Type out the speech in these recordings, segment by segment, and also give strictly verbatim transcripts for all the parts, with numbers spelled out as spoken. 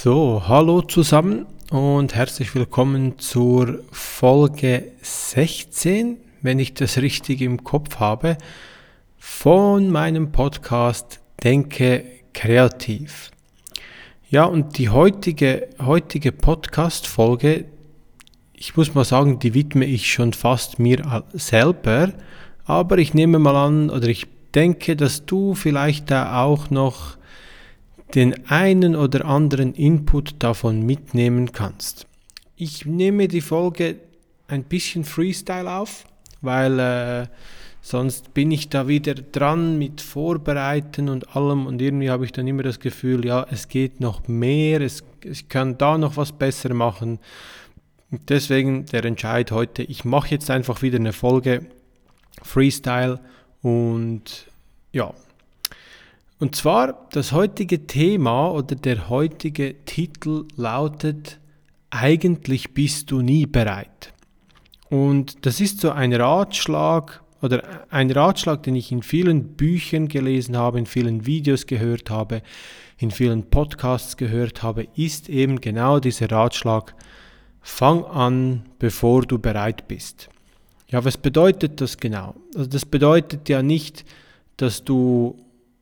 So, hallo zusammen und herzlich willkommen zur Folge sechzehn, wenn ich das richtig im Kopf habe, von meinem Podcast Denke kreativ. Ja, und die heutige, heutige Podcast-Folge, ich muss mal sagen, die widme ich schon fast mir selber, aber ich nehme mal an, oder ich denke, dass du vielleicht da auch noch den einen oder anderen Input davon mitnehmen kannst. Ich nehme die Folge ein bisschen Freestyle auf, weil äh, sonst bin ich da wieder dran mit Vorbereiten und allem und irgendwie habe ich dann immer das Gefühl, ja, es geht noch mehr, es, ich kann da noch was besser machen. Und deswegen der Entscheid heute, ich mache jetzt einfach wieder eine Folge Freestyle und ja. Und zwar, das heutige Thema oder der heutige Titel lautet, eigentlich bist du nie bereit. Und das ist so ein Ratschlag oder ein Ratschlag, den ich in vielen Büchern gelesen habe, in vielen Videos gehört habe, in vielen Podcasts gehört habe, ist eben genau dieser Ratschlag, fang an, bevor du bereit bist. Ja, was bedeutet das genau? Also das bedeutet ja nicht, dass du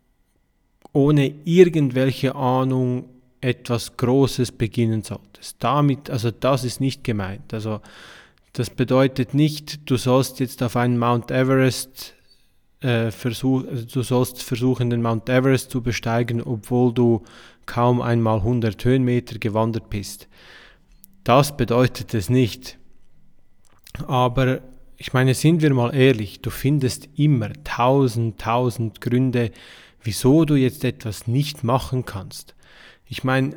ohne irgendwelche Ahnung etwas Großes beginnen solltest. Damit, also das ist nicht gemeint. Also das bedeutet nicht, du sollst jetzt auf einen Mount Everest äh, versuch, also du sollst versuchen, den Mount Everest zu besteigen, obwohl du kaum einmal hundert Höhenmeter gewandert bist. Das bedeutet es nicht. Aber ich meine, sind wir mal ehrlich, du findest immer tausend, tausend Gründe, wieso du jetzt etwas nicht machen kannst. Ich meine,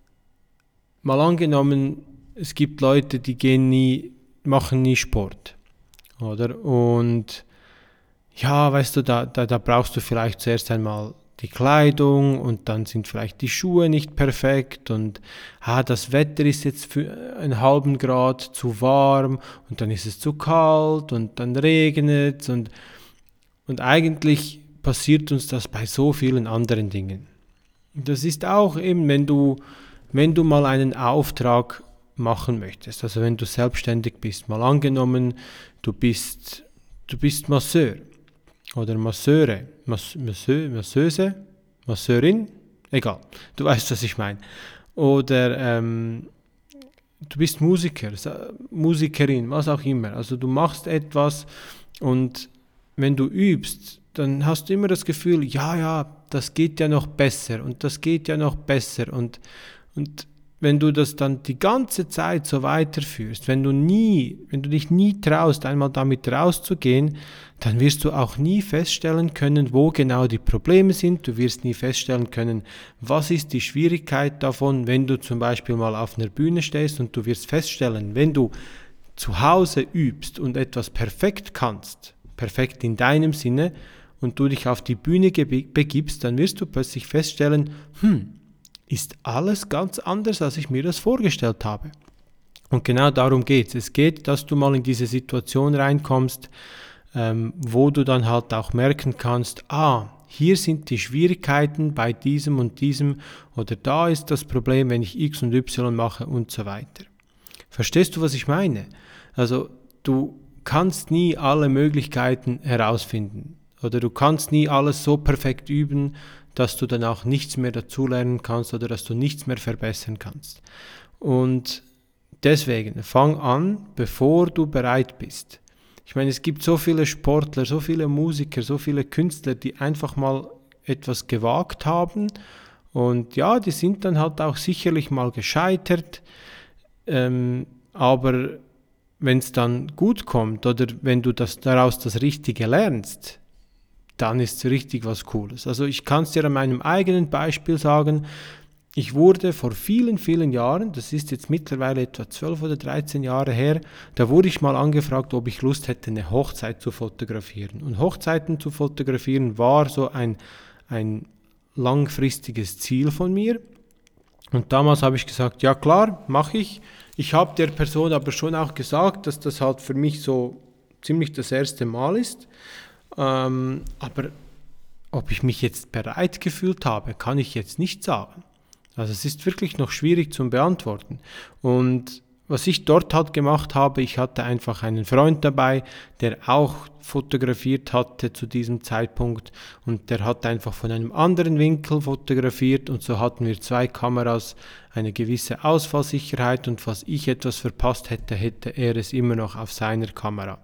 mal angenommen, es gibt Leute, die gehen nie, machen nie Sport, oder? Und ja, weißt du, da, da, da brauchst du vielleicht zuerst einmal die Kleidung und dann sind vielleicht die Schuhe nicht perfekt und ah, das Wetter ist jetzt für einen halben Grad zu warm und dann ist es zu kalt und dann regnet es und, und eigentlich passiert uns das bei so vielen anderen Dingen. Das ist auch eben, wenn du, wenn du mal einen Auftrag machen möchtest, also wenn du selbstständig bist, mal angenommen, du bist, du bist Masseur oder Masseure, Mas, Masseur, Masseuse, Masseurin, egal, du weißt, was ich meine. Oder ähm, du bist Musiker, Musikerin, was auch immer, also du machst etwas und wenn du übst, dann hast du immer das Gefühl, ja, ja, das geht ja noch besser und das geht ja noch besser und, und wenn du das dann die ganze Zeit so weiterführst, wenn du nie, wenn du dich nie traust, einmal damit rauszugehen, dann wirst du auch nie feststellen können, wo genau die Probleme sind, du wirst nie feststellen können, was ist die Schwierigkeit davon, wenn du zum Beispiel mal auf einer Bühne stehst und du wirst feststellen, wenn du zu Hause übst und etwas perfekt kannst, perfekt in deinem Sinne, und du dich auf die Bühne begibst, dann wirst du plötzlich feststellen, hm, ist alles ganz anders, als ich mir das vorgestellt habe. Und genau darum geht es. Es geht, dass du mal in diese Situation reinkommst, ähm, wo du dann halt auch merken kannst, ah, hier sind die Schwierigkeiten bei diesem und diesem oder da ist das Problem, wenn ich X und Y mache und so weiter. Verstehst du, was ich meine? Also du kannst nie alle Möglichkeiten herausfinden. Oder du kannst nie alles so perfekt üben, dass du danach nichts mehr dazulernen kannst oder dass du nichts mehr verbessern kannst. Und deswegen, fang an, bevor du bereit bist. Ich meine, es gibt so viele Sportler, so viele Musiker, so viele Künstler, die einfach mal etwas gewagt haben. Und ja, die sind dann halt auch sicherlich mal gescheitert. Ähm, aber wenn es dann gut kommt oder wenn du das, daraus das Richtige lernst, dann ist es richtig was Cooles. Also ich kann es dir an meinem eigenen Beispiel sagen, ich wurde vor vielen, vielen Jahren, das ist jetzt mittlerweile etwa zwölf oder dreizehn Jahre her, da wurde ich mal angefragt, ob ich Lust hätte, eine Hochzeit zu fotografieren. Und Hochzeiten zu fotografieren war so ein, ein langfristiges Ziel von mir. Und damals habe ich gesagt, ja klar, mache ich. Ich habe der Person aber schon auch gesagt, dass das halt für mich so ziemlich das erste Mal ist. Ähm, aber ob ich mich jetzt bereit gefühlt habe, kann ich jetzt nicht sagen. Also es ist wirklich noch schwierig zu beantworten. Und was ich dort halt gemacht habe, ich hatte einfach einen Freund dabei, der auch fotografiert hatte zu diesem Zeitpunkt und der hat einfach von einem anderen Winkel fotografiert und so hatten wir zwei Kameras, eine gewisse Ausfallsicherheit und falls ich etwas verpasst hätte, hätte er es immer noch auf seiner Kamera.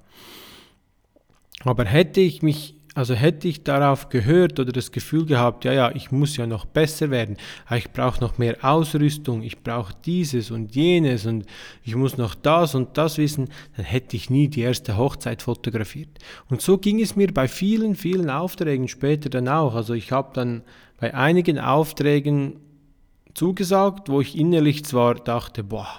Aber hätte ich mich Also hätte ich darauf gehört oder das Gefühl gehabt, ja, ja, ich muss ja noch besser werden, ich brauche noch mehr Ausrüstung, ich brauche dieses und jenes und ich muss noch das und das wissen, dann hätte ich nie die erste Hochzeit fotografiert. Und so ging es mir bei vielen, vielen Aufträgen später dann auch. Also ich habe dann bei einigen Aufträgen zugesagt, wo ich innerlich zwar dachte, boah,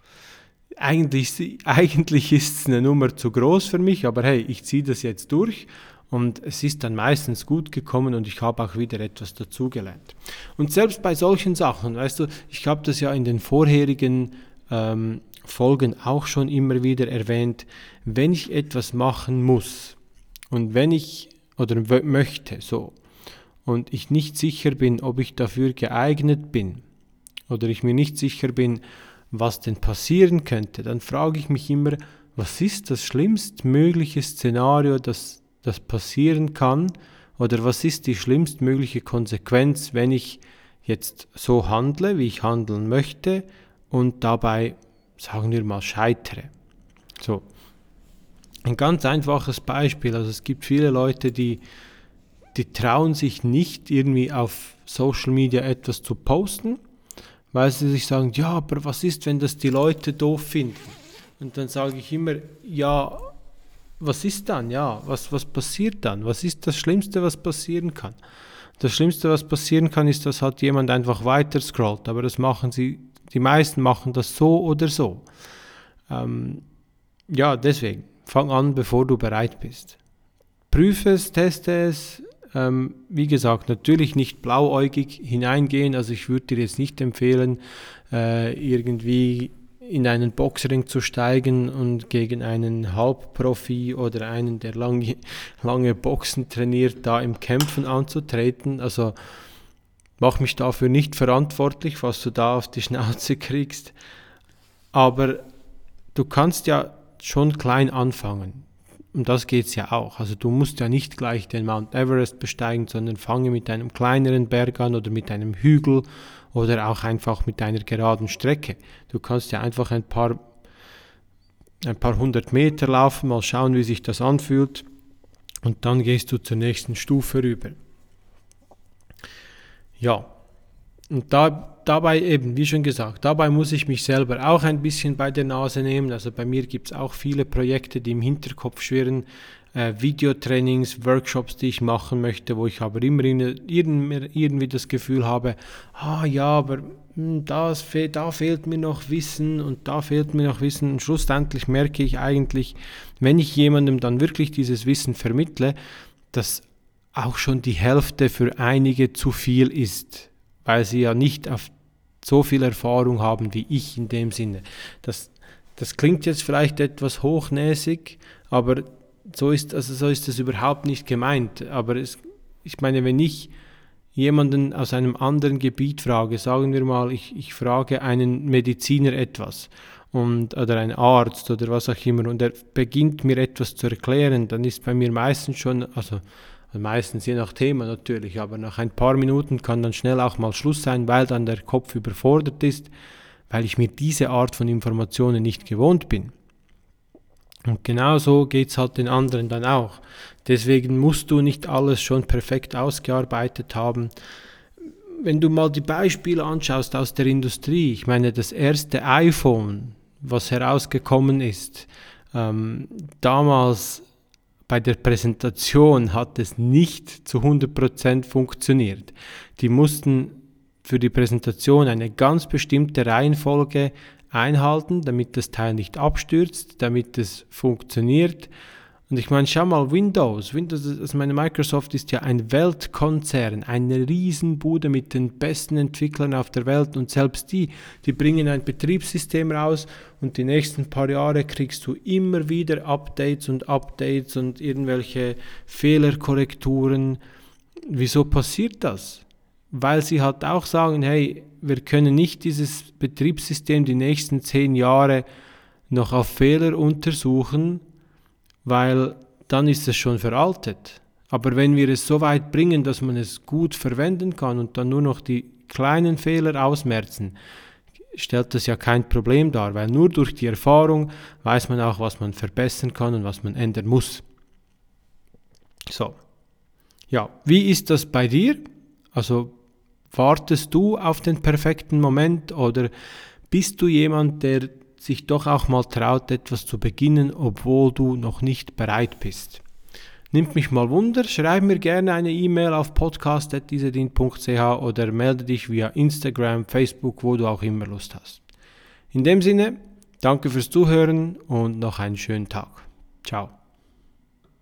eigentlich, eigentlich ist es eine Nummer zu groß für mich, aber hey, ich ziehe das jetzt durch. Und es ist dann meistens gut gekommen und ich habe auch wieder etwas dazugelernt. Und selbst bei solchen Sachen, weißt du, ich habe das ja in den vorherigen ähm, Folgen auch schon immer wieder erwähnt, wenn ich etwas machen muss und wenn ich oder w- möchte so und ich nicht sicher bin, ob ich dafür geeignet bin oder ich mir nicht sicher bin, was denn passieren könnte, dann frage ich mich immer, was ist das schlimmstmögliche Szenario, das das passieren kann oder was ist die schlimmstmögliche Konsequenz, wenn ich jetzt so handle, wie ich handeln möchte und dabei, sagen wir mal, scheitere. So, ein ganz einfaches Beispiel, also es gibt viele Leute, die, die trauen sich nicht irgendwie auf Social Media etwas zu posten, weil sie sich sagen, ja, aber was ist, wenn das die Leute doof finden? Und dann sage ich immer, ja, was ist dann? Ja, was, was passiert dann? Was ist das Schlimmste, was passieren kann? Das Schlimmste, was passieren kann, ist, dass halt jemand einfach weiter scrollt. Aber das machen sie, die meisten machen das so oder so. Ähm, ja, deswegen, fang an, bevor du bereit bist. Prüfe es, teste es. Ähm, wie gesagt, natürlich nicht blauäugig hineingehen. Also ich würde dir jetzt nicht empfehlen, äh, irgendwie in einen Boxring zu steigen und gegen einen Halbprofi oder einen, der lange, lange Boxen trainiert, da im Kämpfen anzutreten. Also mach mich dafür nicht verantwortlich, was du da auf die Schnauze kriegst. Aber du kannst ja schon klein anfangen. Um das geht es ja auch. Also du musst ja nicht gleich den Mount Everest besteigen, sondern fange mit einem kleineren Berg an oder mit einem Hügel oder auch einfach mit einer geraden Strecke. Du kannst ja einfach ein paar, ein paar hundert Meter laufen, mal schauen, wie sich das anfühlt und dann gehst du zur nächsten Stufe rüber. Ja, und da, dabei eben, wie schon gesagt, dabei muss ich mich selber auch ein bisschen bei der Nase nehmen. Also bei mir gibt es auch viele Projekte, die im Hinterkopf schwirren, äh, Videotrainings, Workshops, die ich machen möchte, wo ich aber immer irgendwie das Gefühl habe, ah ja, aber das, da fehlt mir noch Wissen und da fehlt mir noch Wissen. Und schlussendlich merke ich eigentlich, wenn ich jemandem dann wirklich dieses Wissen vermittle, dass auch schon die Hälfte für einige zu viel ist, weil sie ja nicht auf so viel Erfahrung haben wie ich in dem Sinne. Das, das klingt jetzt vielleicht etwas hochnäsig, aber so ist, also so ist es überhaupt nicht gemeint. Aber es, ich meine, wenn ich jemanden aus einem anderen Gebiet frage, sagen wir mal, ich, ich frage einen Mediziner etwas und, oder einen Arzt oder was auch immer und er beginnt mir etwas zu erklären, dann ist bei mir meistens schon, also meistens je nach Thema natürlich, aber nach ein paar Minuten kann dann schnell auch mal Schluss sein, weil dann der Kopf überfordert ist, weil ich mir diese Art von Informationen nicht gewohnt bin. Und genauso geht es halt den anderen dann auch. Deswegen musst du nicht alles schon perfekt ausgearbeitet haben. Wenn du mal die Beispiele anschaust aus der Industrie, ich meine, das erste iPhone, was herausgekommen ist, ähm, damals bei der Präsentation hat es nicht zu hundert Prozent funktioniert. Die mussten für die Präsentation eine ganz bestimmte Reihenfolge einhalten, damit das Teil nicht abstürzt, damit es funktioniert. Und ich meine, schau mal, Windows, Windows, also meine Microsoft ist ja ein Weltkonzern, eine Riesenbude mit den besten Entwicklern auf der Welt und selbst die, die bringen ein Betriebssystem raus und die nächsten paar Jahre kriegst du immer wieder Updates und Updates und irgendwelche Fehlerkorrekturen. Wieso passiert das? weil sie halt auch sagen, hey, wir können nicht dieses Betriebssystem die nächsten zehn Jahre noch auf Fehler untersuchen, weil dann ist es schon veraltet. Aber wenn wir es so weit bringen, dass man es gut verwenden kann und dann nur noch die kleinen Fehler ausmerzen, stellt das ja kein Problem dar, weil nur durch die Erfahrung weiß man auch, was man verbessern kann und was man ändern muss. So, ja, wie ist das bei dir? Also wartest du auf den perfekten Moment oder bist du jemand, der sich doch auch mal traut, etwas zu beginnen, obwohl du noch nicht bereit bist? Nimmt mich mal Wunder, schreib mir gerne eine E-Mail auf podcast at isedin punkt c h oder melde dich via Instagram, Facebook, wo du auch immer Lust hast. In dem Sinne, danke fürs Zuhören und noch einen schönen Tag. Ciao.